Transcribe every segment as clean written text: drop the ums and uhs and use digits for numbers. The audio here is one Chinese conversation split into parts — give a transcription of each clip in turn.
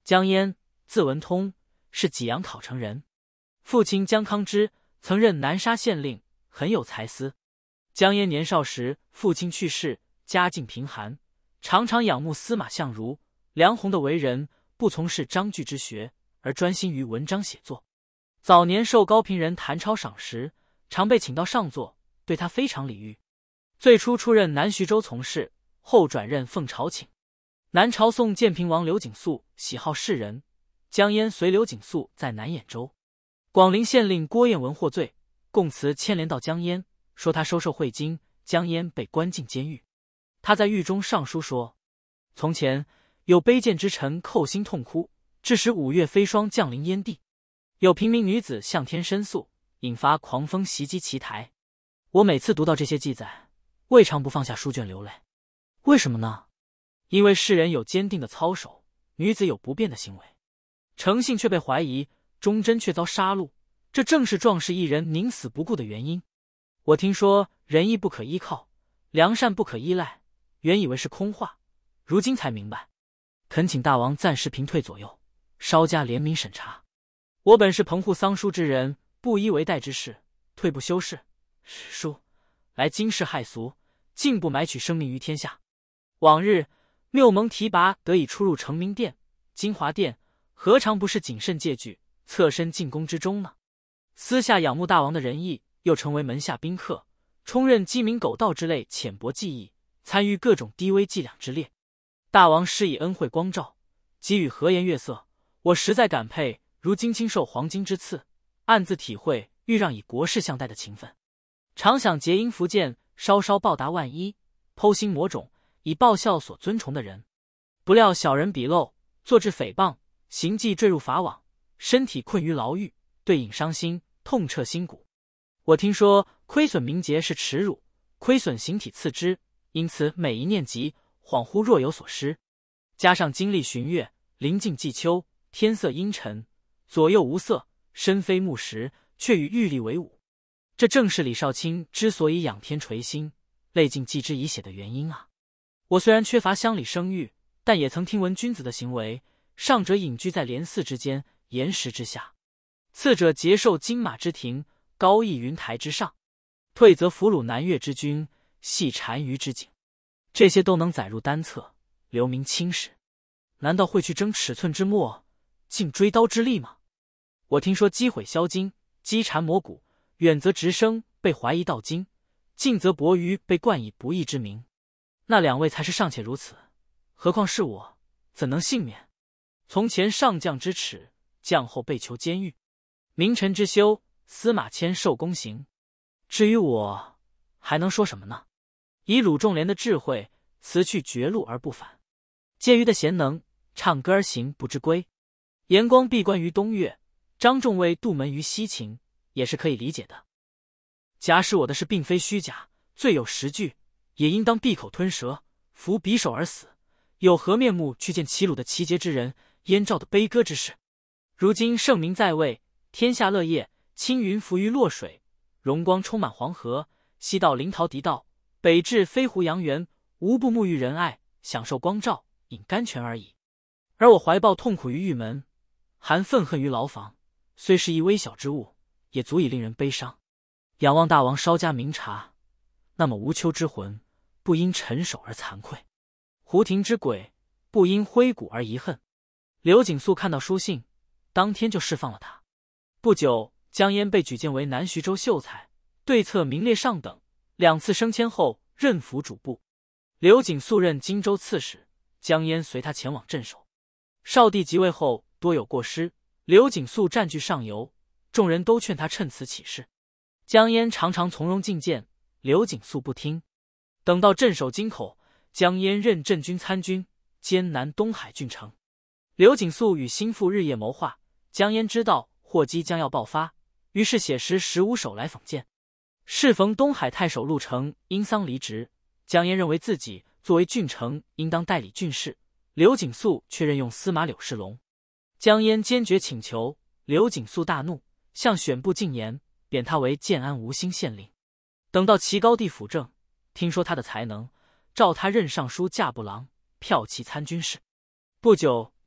江淹，字文通，是济阳考城人。父亲江康之曾任南沙县令，很有才思。江淹年少时，父亲去世，家境贫寒，常常仰慕司马相如、梁鸿的为人，不从事章句之学，而专心于文章写作。早年受高平人谭超赏识，常被请到上座，对他非常礼遇。最初出任南徐州从事，后转任奉朝请。南朝宋建平王刘景素喜好士人，江淹随刘景素在南兖州。广陵县令郭彦文获罪，供词牵连到江淹，说他收受贿金，江淹被关进监狱。他在狱中上书说：从前有卑贱之臣叩心痛哭，致使五岳飞霜降临燕地；有平民女子向天申诉，引发狂风袭击奇台。我每次读到这些记载，未尝不放下书卷流泪。为什么呢？因为世人有坚定的操守，女子有不变的行为，诚信却被怀疑，忠贞却遭杀戮，这正是壮士一人宁死不顾的原因。我听说仁义不可依靠，良善不可依赖，原以为是空话，如今才明白。恳请大王暂时平退左右，稍加怜悯审查。我本是棚户桑书之人，不依为代之事，退不修饰，史书来惊世骇俗，竟不买取生命于天下。往日谬蒙提拔得以出入成明殿、金华殿，何尝不是谨慎戒惧，侧身进宫之中呢？私下仰慕大王的仁义，又成为门下宾客，充任鸡鸣狗盗之类浅薄技艺，参与各种低微伎俩之列。大王施以恩惠光照，给予和颜悦色，我实在感佩，如今亲受黄金之赐，暗自体会欲让以国事相待的情分。常想结因福建，稍稍报答万一，剖心磨种，以报效所尊崇的人。不料小人鄙陋，作致诽谤，行迹坠入法网，身体困于牢狱，对影伤心，痛彻心骨。我听说亏损名节是耻辱，亏损形体次之，因此每一念及，恍惚若有所失。加上经历旬月，临近季秋，天色阴沉，左右无色，身非木石，却与玉立为伍。这正是李少卿之所以仰天垂心，泪尽寄之以血的原因啊！我虽然缺乏乡里声誉，但也曾听闻君子的行为，上者隐居在莲寺之间，岩石之下；次者桀受金马之庭，高翳云台之上；退则俘虏南越之君，系单于之井。这些都能载入单册，留名青史。难道会去争尺寸之末，尽追刀之力吗？我听说击毁销金，击蝉磨骨，远则直升被怀疑盗金，近则伯鱼被冠以不义之名。那两位才是尚且如此，何况是我，怎能幸免？从前上将之耻，将后被囚监狱；名臣之羞，司马迁受宫刑。至于我，还能说什么呢？以鲁仲连的智慧，辞去绝路而不返；介于的贤能，唱歌而行不知归。严光闭关于东岳，张仲卫杜门于西秦，也是可以理解的。假使我的事并非虚假，罪有实据，也应当闭口吞舌，服匕首而死，有何面目去见齐鲁的齐节之人，燕赵的悲歌之事？如今圣明在位，天下乐业，青云浮于洛水，荣光充满黄河，西到临洮狄道，北至飞狐阳原，无不沐浴仁爱，享受光照，饮甘泉而已。而我怀抱痛苦于狱门，含愤恨于牢房，虽是一微小之物，也足以令人悲伤。仰望大王稍加明察，那么无丘之魂不因沉首而惭愧，胡庭之鬼不因灰骨而遗恨。刘景素看到书信，当天就释放了他。不久，江淹被举荐为南徐州秀才，对策名列上等，2次升迁后任府主簿。刘景素任荆州刺史，江淹随他前往镇守。少帝即位后多有过失，刘景素占据上游，众人都劝他趁此起事。江淹常常从容进谏，刘景素不听。等到镇守京口，江淹任镇军参军，兼南东海郡城。刘景素与心腹日夜谋划，江淹知道祸机将要爆发，于是写诗15首来讽谏。适逢东海太守陆成因丧离职，江淹认为自己作为郡丞应当代理郡事，刘景素却任用司马柳世龙。江淹坚决请求，刘景素大怒，向选部进言，贬他为建安吴兴县令。等到齐高帝辅政，听说他的才能，召他任尚书驾部郎，骠骑参军事。不久，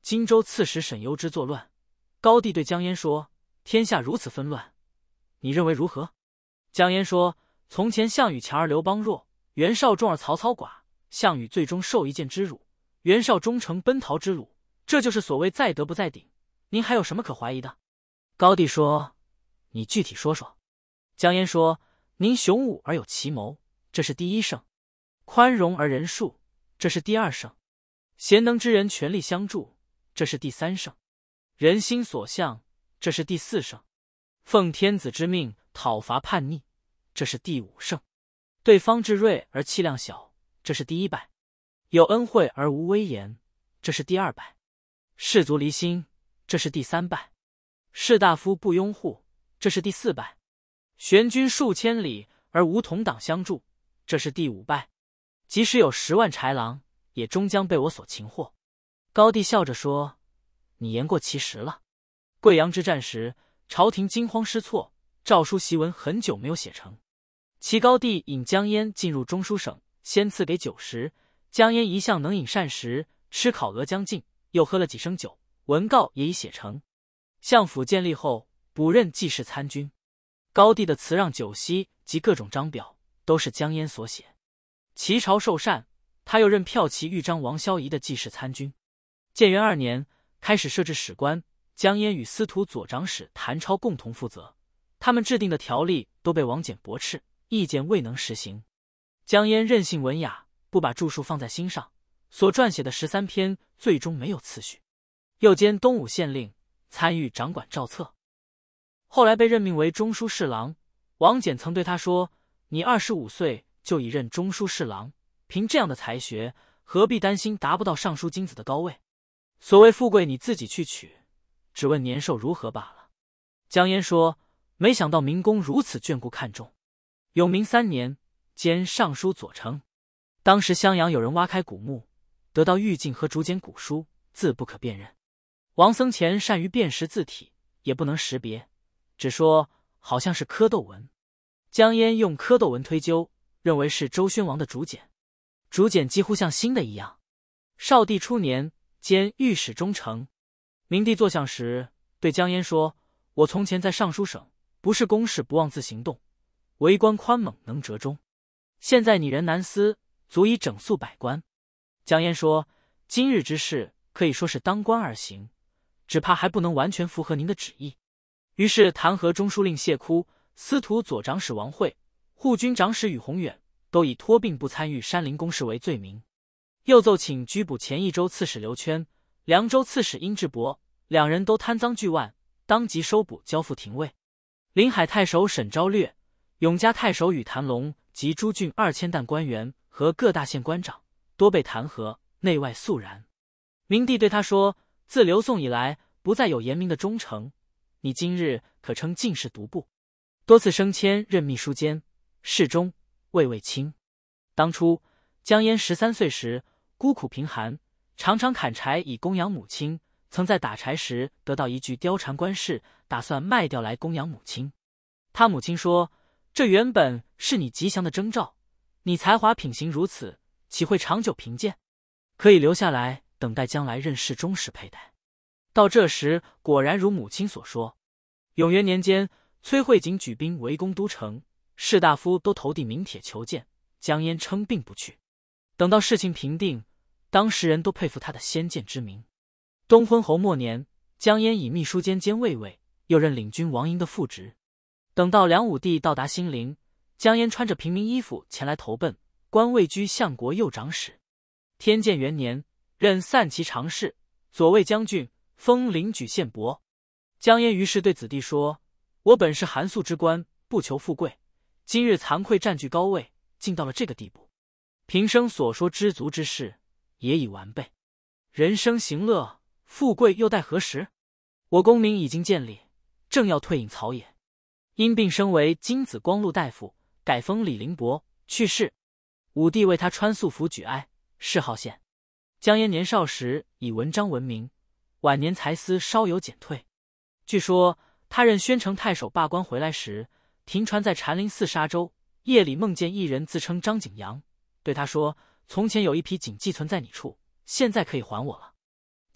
荆州刺史沈攸之作乱。高帝对姜嫣说：“天下如此纷乱，你认为如何？”姜嫣说：“从前项羽强而刘邦弱，袁绍重而曹操寡，项羽最终受一箭之辱，袁绍终成奔逃之虏，这就是所谓在德不在鼎。您还有什么可怀疑的？”高帝说：“你具体说说。”姜嫣说：“您雄武而有奇谋，这是第一胜；宽容而仁恕，这是第二胜；贤能之人全力相助，这是第三胜；人心所向，这是第四胜；奉天子之命讨伐叛逆，这是第五胜；对方志锐而气量小，这是第一败；有恩惠而无威严，这是第二败；士卒离心，这是第三败；士大夫不拥护，这是第四败；玄军数千里而无同党相助，这是第五败；即使有10万豺狼，也终将被我所擒获。”高帝笑着说：“你言过其实了。”贵阳之战时，朝廷惊慌失措，诏书檄文很久没有写成。齐高帝引姜嫣进入中书省，先赐给酒食。姜嫣一向能饮膳食，吃烤鹅将尽，又喝了几升酒。文告也已写成。相府建立后，补任记事参军。高帝的辞让酒席及各种章表都是姜嫣所写。齐朝受禅，他又任骠骑豫章王萧仪的记事参军。建元2年，开始设置史官，姜嫣与司徒左长史谭超共同负责。他们制定的条例都被王翦驳斥，意见未能实行。姜嫣任性文雅，不把著述放在心上，所撰写的13篇最终没有次序。又兼东武县令，参与掌管诏册。后来被任命为中书侍郎。王翦曾对他说：“你25岁就已任中书侍郎，凭这样的才学，何必担心达不到尚书金子的高位？所谓富贵你自己去取，只问年寿如何罢了。”姜嫣说：“没想到明公如此眷顾看重。”永明3年，兼尚书左丞。当时襄阳有人挖开古墓，得到玉镜和竹简古书，字不可辨认。王僧虔善于辨识字体，也不能识别，只说好像是蝌蚪文。姜嫣用蝌蚪文推究，认为是周宣王的竹简，竹简几乎像新的一样。少帝初年，兼御史中丞。明帝坐相时，对姜嫣说：“我从前在尚书省，不是公事不妄自行动，为官宽猛能折中。现在拟人难思，足以整肃百官。”姜嫣说：“今日之事可以说是当官而行，只怕还不能完全符合您的旨意。”于是弹劾中书令谢枯、司徒左长史王惠、护军长史宇宏远，都以托病不参与山陵公事为罪名。又奏请拘捕前益州刺史刘圈、凉州刺史殷志伯，两人都贪赃巨万，当即收捕交付廷尉。临海太守沈昭略、永嘉太守宇谭龙及诸郡2000担官员和各大县官长多被弹劾，内外肃然。明帝对他说：“自刘宋以来，不再有严明的忠诚，你今日可称进士独步，多次升迁，任秘书监、侍中、尉尉卿。”当初姜嫣13岁时，孤苦贫寒，常常砍柴以供养母亲。曾在打柴时得到一具貂蝉冠饰，打算卖掉来供养母亲。他母亲说：“这原本是你吉祥的征兆，你才华品行如此，岂会长久贫贱？可以留下来，等待将来任侍中时佩戴。”到这时，果然如母亲所说。永元年间，崔慧景举兵围攻都城，士大夫都投递名帖求见，姜嫣称病不去。等到事情平定，当时人都佩服他的先见之明。东昏侯末年，姜嫣以秘书监兼卫尉，又任领军王营的副职。等到梁武帝到达新陵，姜嫣穿着平民衣服前来投奔，官位居相国右长史。天监元年，任散骑常侍、左卫将军，封临举县伯。姜嫣于是对子弟说：“我本是寒素之官，不求富贵，今日惭愧占据高位，竟到了这个地步。平生所说知足之事，也已完备。人生行乐，富贵又待何时？我功名已经建立，正要退隐草野。因病升为金紫光禄大夫，改封李陵伯，去世。武帝为他穿素服举哀，谥号宪。姜嫣年少时以文章闻名，晚年才思稍有减退。据说他任宣城太守罢官回来时，停船在禅林寺沙洲，夜里梦见一人自称张景阳，对他说：“从前有一匹锦寄存在你处，现在可以还我了。”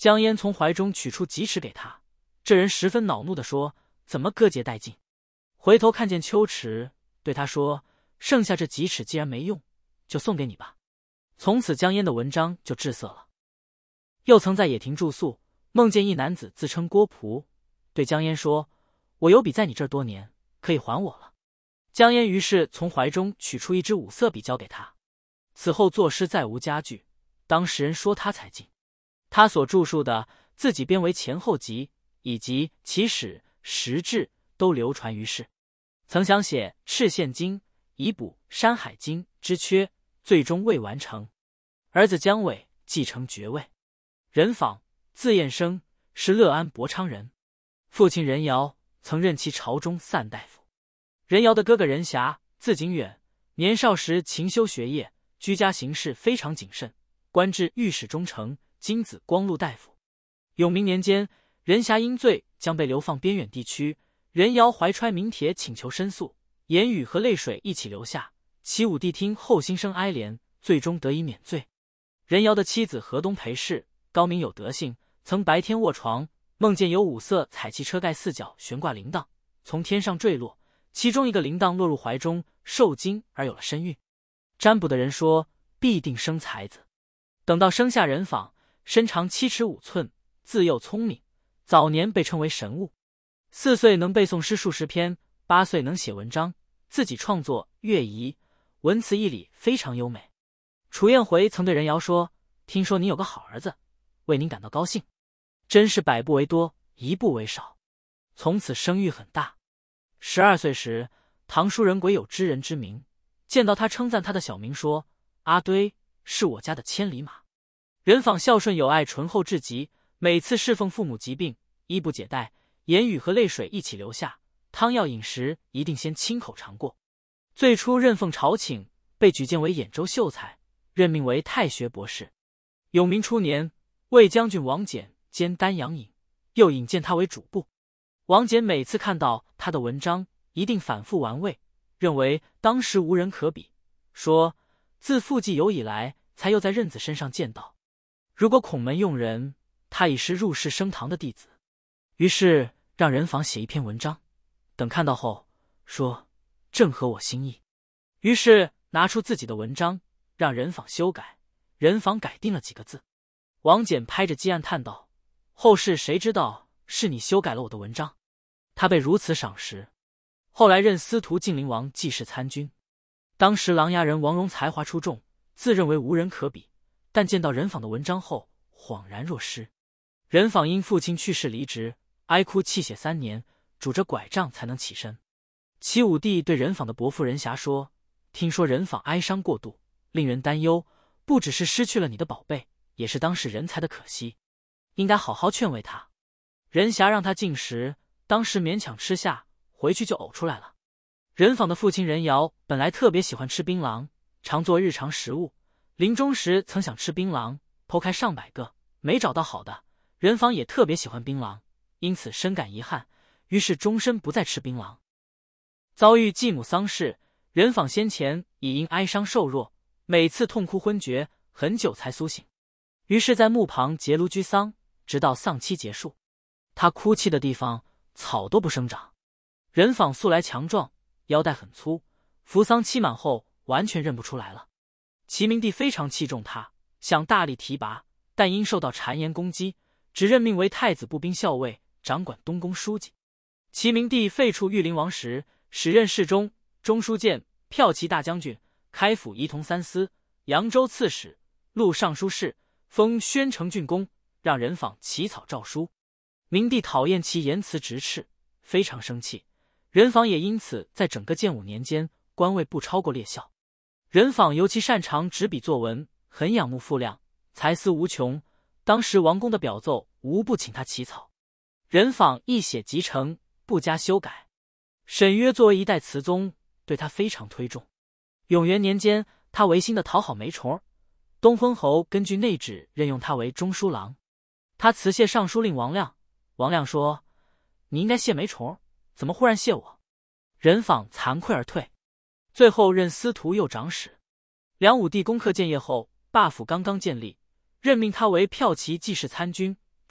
江淹从怀中取出几尺给他，这人十分恼怒地说：“怎么各节殆尽？”回头看见秋池，对他说：“剩下这几尺既然没用，就送给你吧。”从此江淹的文章就滞涩了。又曾在野亭住宿，梦见一男子自称郭璞，对江淹说：“我有笔在你这儿多年，可以还我了。”江淹于是从怀中取出一支五色笔交给他。此后作诗再无佳句，当时人说他才尽。他所著述的自己编为前后集，以及其史实志都流传于世。曾想写《赤县经》以补《山海经》之缺，最终未完成。儿子姜伟继承爵位。任访，字彦生，是乐安博昌人。父亲任尧曾任其朝中散大夫。任尧的哥哥任侠，字景远，年少时勤修学业，居家行事非常谨慎，官至御史中丞、金子光禄大夫。永明年间，任侠因罪将被流放边远地区，任尧怀揣名帖请求申诉，言语和泪水一起流下。齐武帝听后心生哀怜，最终得以免罪。任尧的妻子河东裴氏高明有德性，曾白天卧床，梦见有五色彩器车盖四角悬挂铃铛，从天上坠落，其中一个铃铛落入怀中，受惊而有了身孕。占卜的人说必定生才子。等到生下任访，身长7尺5寸，自幼聪明，早年被称为神物。4岁能背诵诗数10篇，8岁能写文章，自己创作乐仪，文辞义理非常优美。楚彦回曾对任尧说：“听说你有个好儿子，为您感到高兴。真是百步为多，一步为少。”从此声誉很大。12岁时，唐书人癸有知人之名，见到他称赞他的小名说：“阿堆是我家的千里马。”任访孝顺有爱，醇厚至极，每次侍奉父母疾病，衣不解带，言语和泪水一起流下，汤药饮食一定先亲口尝过。最初任奉朝请，被举荐为兖州秀才，任命为太学博士。永明初年，魏将军王翦兼丹阳尹，又引荐他为主簿。王翦每次看到他的文章，一定反复玩味，认为当时无人可比，说自傅继有以来，才又在任子身上见到。如果孔门用人，他已是入仕升堂的弟子。于是让任访写一篇文章，等看到后说正合我心意。于是拿出自己的文章让任访修改，任访改定了几个字。王翦拍着鸡案叹道：“后世谁知道是你修改了我的文章？”他被如此赏识。后来任司徒晋陵王济世参军。当时琅琊人王戎才华出众，自认为无人可比，但见到任访的文章后恍然若失。任访因父亲去世离职，哀哭泣血3年，拄着拐杖才能起身。齐武帝对任访的伯父任侠说：“听说任访哀伤过度，令人担忧，不只是失去了你的宝贝，也是当世人才的可惜，应该好好劝慰他。”任侠让他进食，当时勉强吃下，回去就呕出来了。任访的父亲任尧本来特别喜欢吃槟榔，常做日常食物，临终时曾想吃槟榔，剖开上百个，没找到好的。任访也特别喜欢槟榔，因此深感遗憾，于是终身不再吃槟榔。遭遇继母丧事，任访先前已因哀伤瘦弱，每次痛哭昏厥，很久才苏醒。于是在墓旁结庐居丧，直到丧期结束。他哭泣的地方草都不生长。任访素来强壮，腰带很粗，服丧期满后完全认不出来了。齐明帝非常器重他，想大力提拔，但因受到谗言攻击，只任命为太子步兵校尉，掌管东宫书记。齐明帝废黜御林王时，使任侍中、中书监、骠骑大将军、开府仪同三司、扬州刺史、录尚书事，封宣城郡公，让任访起草诏书。明帝讨厌其言辞直斥，非常生气。任访也因此在整个建武年间官位不超过列校。任访尤其擅长执笔作文，很仰慕傅亮，才思无穷。当时王公的表奏无不请他起草，任访一写即成，不加修改。沈约作为一代词宗，对他非常推重。永元年间，他违心的讨好梅虫，东昏侯根据内旨任用他为中书郎。他辞谢尚书令王亮，王亮说：“你应该谢梅虫，怎么忽然谢我？”任访惭愧而退。最后任司徒右长史。梁武帝攻克建业后，罢府刚刚建立，任命他为骠骑记事参军，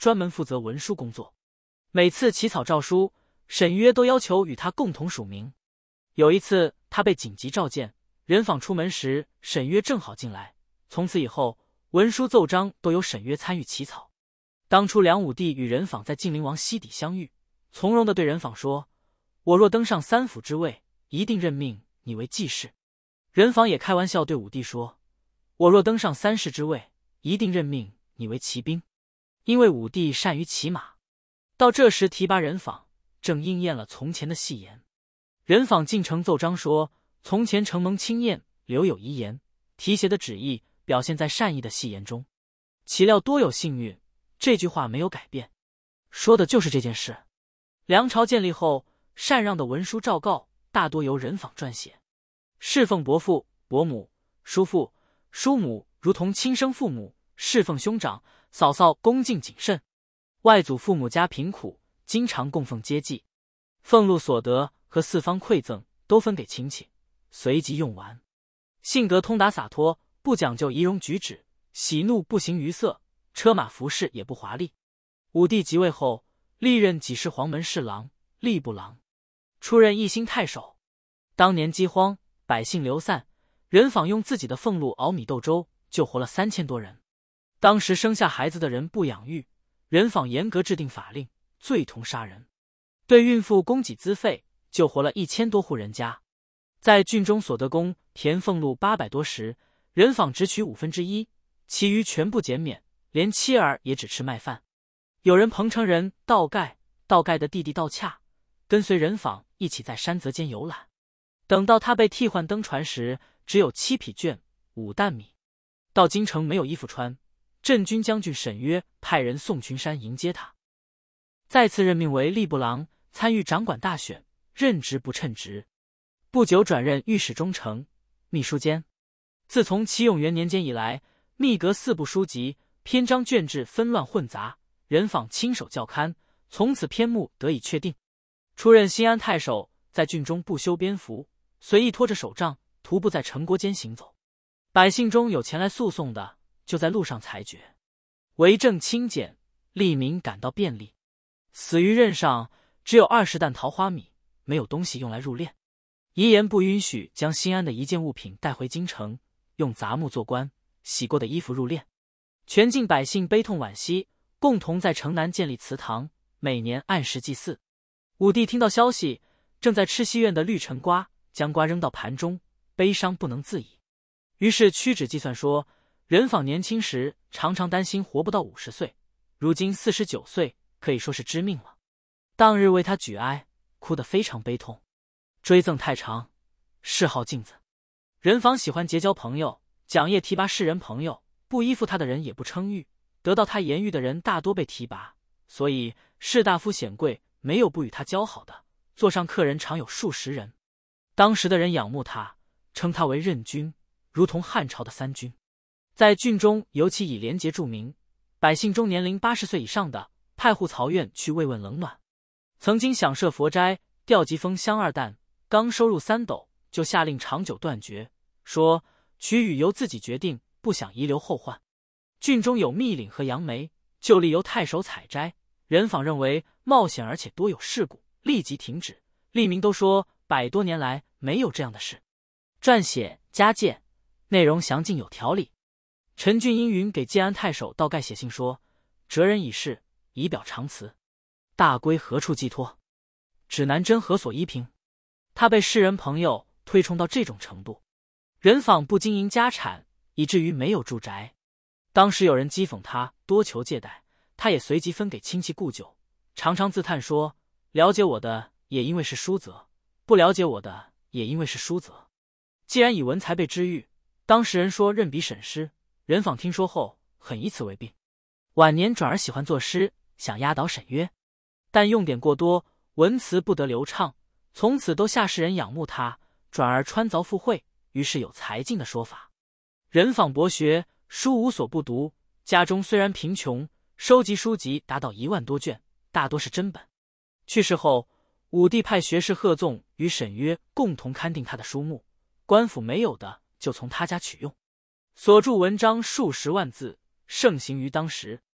专门负责文书工作，每次起草诏书，沈约都要求与他共同署名。有一次，他被紧急召见，任访出门时，沈约正好进来。从此以后，文书奏章都由沈约参与起草。当初梁武帝与任访在晋灵王西底相遇，从容地对任访说：“我若登上三辅之位，一定任命你为记事。”任访也开玩笑对武帝说：“我若登上三世之位，一定任命你为骑兵。”因为武帝善于骑马。到这时提拔任访，正应验了从前的戏言。任访进呈奏章说：“从前承蒙亲验，留有遗言，题写的旨意表现在善意的戏言中，岂料多有幸运。”这句话没有改变，说的就是这件事。梁朝建立后，禅让的文书诏告大多由任访撰写，侍奉伯父、伯母、叔父、叔母如同亲生父母，侍奉兄长、嫂嫂恭敬谨慎。外祖父母家贫苦，经常供奉接济，俸禄所得和四方馈赠都分给亲戚，随即用完。性格通达洒脱，不讲究仪容举止，喜怒不形于色，车马服饰也不华丽。武帝即位后，历任几世黄门侍郎、吏部郎，出任义兴太守。当年饥荒，百姓流散，任访用自己的俸禄熬米豆粥，救活了3000多人。当时生下孩子的人不养育，任访严格制定法令，罪同杀人。对孕妇供给资费，救活了1000多户人家。在郡中所得公田俸禄800多时，任访只取1/5，其余全部减免，连妻儿也只吃麦饭。有人彭城人道盖的弟弟道洽，跟随任访一起在山泽间游览。等到他被替换登船时，只有7匹绢、5担米。到京城没有衣服穿，镇军将军沈约派人送群山迎接他。再次任命为吏部郎，参与掌管大选，任职不称职。不久转任御史中丞、秘书监。自从启永元年间以来，秘阁4部书籍篇章卷制纷乱混杂，任访亲手校勘，从此篇目得以确定。出任新安太守，在郡中不修边幅，随意拖着手杖，徒步在城郭间行走。百姓中有前来诉讼的，就在路上裁决，为政清简，利民感到便利。死于任上，只有20担桃花米，没有东西用来入殓。遗言不允许将新安的一件物品带回京城，用杂木做棺，洗过的衣服入殓。全境百姓悲痛惋惜，共同在城南建立祠堂，每年按时祭祀。武帝听到消息，正在吃西院的绿陈瓜，将瓜扔到盘中，悲伤不能自已。于是屈指计算说，任访年轻时常常担心活不到50岁，如今49岁，可以说是知命了。当日为他举哀，哭得非常悲痛。追赠太常，谥号镜子。任访喜欢结交朋友，讲业提拔世人朋友，不依附他的人也不称誉，得到他言语的人大多被提拔，所以士大夫显贵没有不与他交好的，座上客人常有数十人。当时的人仰慕他，称他为任君，如同汉朝的3军。在郡中尤其以廉洁著名，百姓中年龄80岁以上的，派户曹院去慰问冷暖。曾经想设佛斋，调集封香2担，刚收入3斗，就下令长久断绝，说取予由自己决定，不想遗留后患。郡中有密岭和杨梅，就力由太守采摘。任访认为冒险而且多有事故，立即停止。吏民都说100多年来没有这样的事。撰写加戒，内容详尽有条理。陈俊英云给建安太守道盖写信说：“哲人已逝，以表长辞，大归何处寄托？指南针何所依凭？”他被世人朋友推崇到这种程度。任访不经营家产，以至于没有住宅。当时有人讥讽他多求借贷，他也随即分给亲戚故旧，常常自叹说：“了解我的也因为是疏泽，不了解我的也因为是疏泽。”既然以文才被知遇，当时人说任笔沈诗。任访听说后，很以此为病。晚年转而喜欢作诗，想压倒沈约，但用典过多，文辞不得流畅，从此都下世人仰慕他，转而穿凿附会，于是有才尽的说法。任访博学，书无所不读，家中虽然贫穷，收集书籍达到1万多卷，大多是真本。去世后，武帝派学士贺纵与沈约共同勘定他的书目，官府没有的就从他家取用。所著文章数10万字，盛行于当时。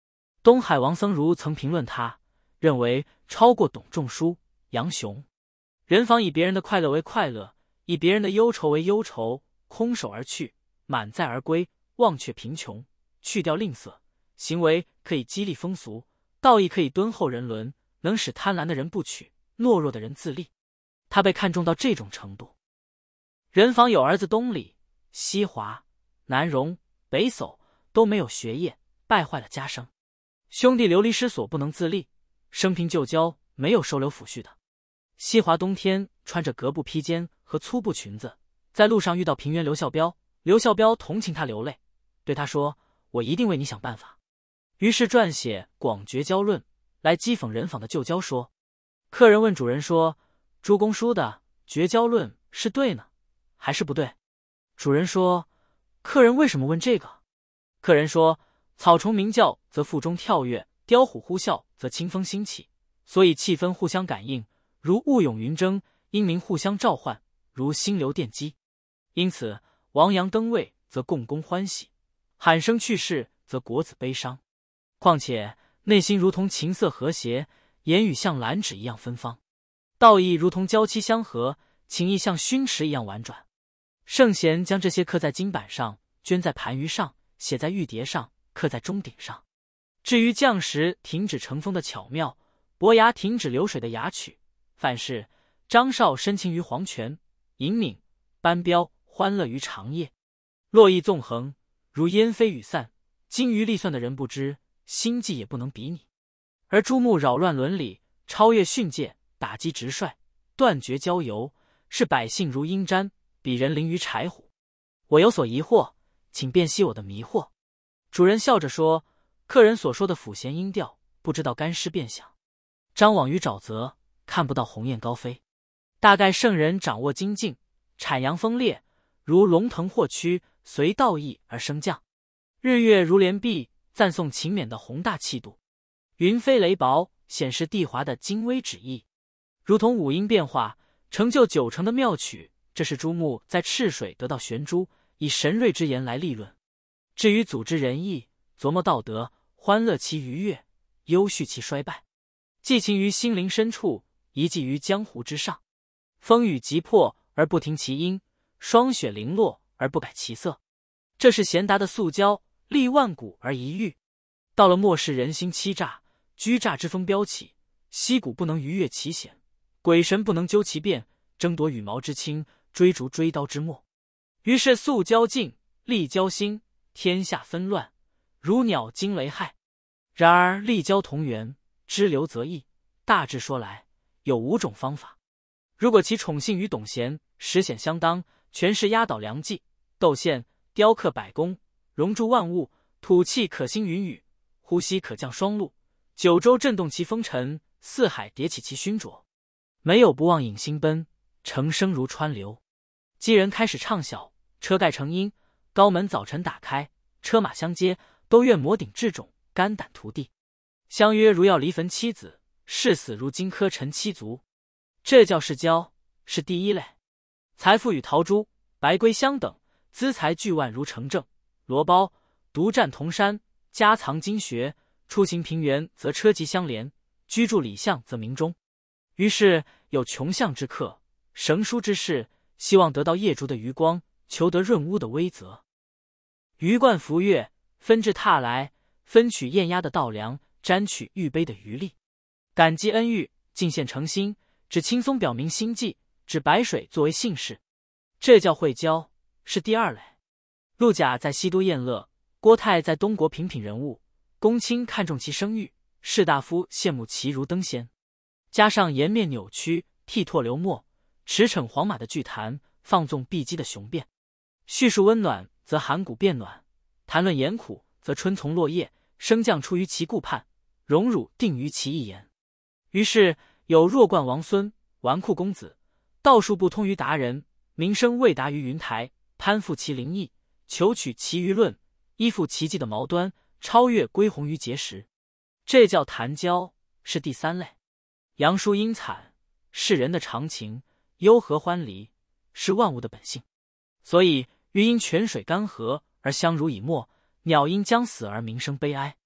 东海王僧孺曾评论他，认为超过董仲舒、杨雄。人防以别人的快乐为快乐，以别人的忧愁为忧愁，空手而去，满载而归，忘却贫穷，去掉吝啬。行为可以激励风俗，道义可以敦厚人伦，能使贪婪的人不取，懦弱的人自立。他被看重到这种程度。人防有儿子东里、西华、南荣、北叟都没有学业，败坏了家声。兄弟流离失所，不能自立，生平旧交没有收留抚恤的。西华冬天穿着格布披肩和粗布裙子，在路上遇到平原刘孝标，刘孝标同情他流泪，对他说：“我一定为你想办法。”于是撰写《广绝交论》来讥讽人访的旧交说。客人问主人说：“朱公书的《绝交论》是对呢，还是不对？”主人说：“客人为什么问这个？”客人说：“草虫鸣叫则腹中跳跃，雕虎呼啸则清风兴起，所以气氛互相感应，如雾涌云蒸，音鸣互相召唤，如星流电击。因此王阳登位则共工欢喜，喊声去世则国子悲伤。况且内心如同琴瑟和谐，言语像兰芷一样芬芳，道义如同娇妻相和，情意像熏池一样婉转。圣贤将这些刻在金板上，镌在盘盂上，写在玉牒上，刻在钟鼎上。至于降石停止成风的巧妙，伯牙停止流水的雅曲，范氏、张绍深情于黄泉，尹敏、班彪欢乐于长夜。络绎纵横，如烟飞雨散，精于历算的人不知，心计也不能比拟。而朱穆扰乱伦理，超越训诫，打击直率，断绝交游，视百姓如阴毡，比人灵于柴虎。我有所疑惑，请辨析我的迷惑。主人笑着说：“客人所说的抚弦音调，不知道干湿变响。张网于沼泽，看不到鸿雁高飞。大概圣人掌握精进，阐扬锋烈，如龙腾霍屈，随道义而升降。日月如连璧，赞颂勤勉的宏大气度。云飞雷雹，显示地华的精微旨意，如同五音变化，成就九成的妙曲。这是朱穆在赤水得到玄珠，以神锐之言来立论。至于组织仁义，琢磨道德，欢乐其愉悦，忧恤其衰败，寄情于心灵深处，遗迹于江湖之上。风雨急迫而不停其音，霜雪零落而不改其色。这是贤达的素交，历万古而一遇。到了末世，人心欺诈，居诈之风飙起，溪谷不能逾越其险，鬼神不能究其变，争夺羽毛之轻，追逐追刀之末。于是素交尽，力交兴，天下纷乱，如鸟惊雷骇。然而力交同源，支流则易。大致说来，有5种方法。如果其宠信与董贤、实显相当，权势压倒良计，窦宪雕刻百工，熔铸万物，吐气可兴云雨，呼吸可降霜露，九州震动其风尘，四海迭起其熏灼。没有不忘引星奔，成声如川流。机人开始唱晓，车盖成音，高门早晨打开，车马相接，都愿摩顶至踵，肝胆涂地。相约如要离坟妻子，誓死如荆轲陈七族。这叫世交，是第一类。财富与陶朱、白圭相等，资财巨万如成正。罗包独占铜山，家藏经学，出行平原则车骑相连，居住里巷则明中。于是有穷巷之客，绳书之士，希望得到夜烛的余光，求得润屋的微泽。鱼贯浮月，分至榻来，分取艳压的稻粮，沾取玉杯的余力。感激恩遇，尽献诚心，只轻松表明心迹，只白水作为信事。这叫会交，是第二类。陆贾在西都宴乐，郭泰在东国品品人物，公卿看重其声誉，士大夫羡慕其如登仙。加上颜面扭曲，涕唾流沫，驰骋黄马的巨谈，放纵碧鸡的雄辩。叙述温暖，则函谷变暖；谈论严苦，则春从落叶，升降出于其顾盼，荣辱定于其一言。于是有弱冠王孙、纨绔公子，道术不通于达人，名声未达于云台，攀附其灵异，求取其舆论，依附其迹的矛端，超越归鸿于碣石。这叫谈交，是第三类。杨叔因惨，是人的常情，忧和欢离，是万物的本性。所以鱼因泉水干涸而相濡以沫，鸟因将死而鸣声悲哀。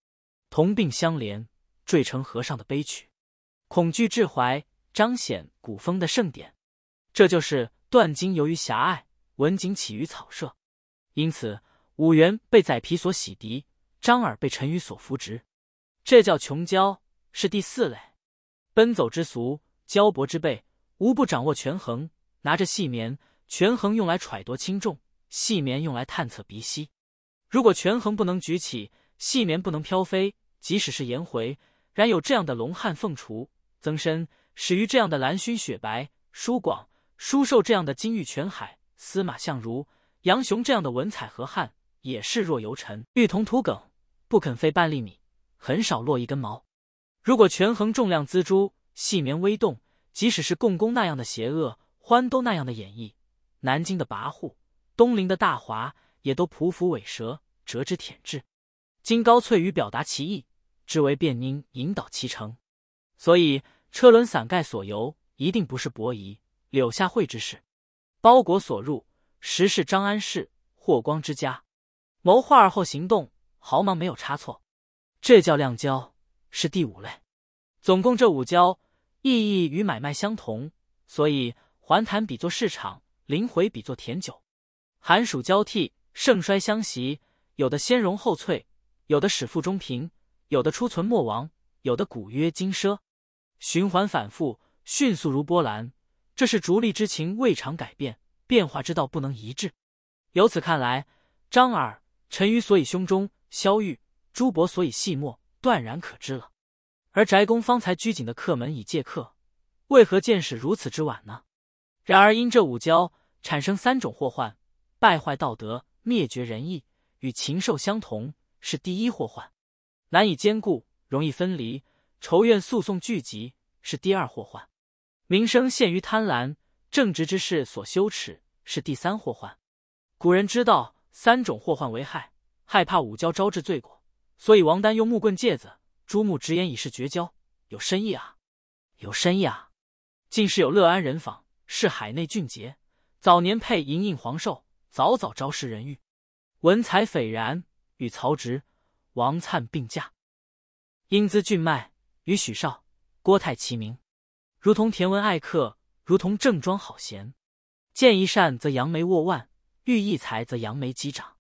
同病相怜，缀成和尚的悲曲，恐惧志怀，彰显古风的盛典。这就是段经由于狭隘，文景起于草舍，因此武元被宰皮所洗涤，张耳被陈馀所扶植，这叫穷交，是第4类。奔走之俗，交薄之辈，无不掌握权衡，拿着细棉，权衡用来揣度轻重，细棉用来探测鼻息。如果权衡不能举起，细棉不能飘飞，即使是颜回，然有这样的龙汉凤雏，曾参始于这样的蓝勋雪白，舒广、舒寿这样的金玉泉海，司马相如、杨雄这样的文采和汉，也是若游尘，欲同土梗，不肯费半粒米，很少落一根毛。如果权衡重量锱铢，细棉微动，即使是共工那样的邪恶，欢都那样的演绎，南京的跋扈，东陵的大华，也都匍匐尾舌，折之舔质。今高翠羽表达其意，只为卞宁引导其成。所以车轮伞盖所由，一定不是伯夷、柳下惠之事。包裹所入，实是张安世、霍光之家。谋划而后行动，毫芒没有差错。这叫量交，是第5类。总共这5交，意义与买卖相同，所以环坛比作市场，临回比作甜酒。寒暑交替，盛衰相袭，有的先荣后脆，有的始富中平，有的初存末亡，有的古约今奢，循环反复，迅速如波澜。这是逐利之情未尝改变，变化之道不能一致。由此看来，张耳、陈馀所以胸中，萧玉、朱伯所以细末，断然可知了。而翟公方才拘谨的客门以借客，为何见识如此之晚呢？然而因这5交产生3种祸患：败坏道德，灭绝仁义，与禽兽相同，是第1祸患；难以兼顾，容易分离，仇怨诉讼聚集，是第2祸患；名声陷于贪婪，正直之事所羞耻，是第3祸患。古人知道3种祸患为害，害怕5交招致罪过，所以王丹用木棍戒子，朱穆直言以示绝交，有深意啊，有深意啊！近世有乐安人坊，是海内俊杰，早年配银印黄寿，早早昭示人欲，文采斐然，与曹植、王粲并驾，英姿俊迈，与许绍、郭泰齐名，如同田文爱客，如同郑庄好贤。见一善则扬眉握腕，遇一才则扬眉击掌。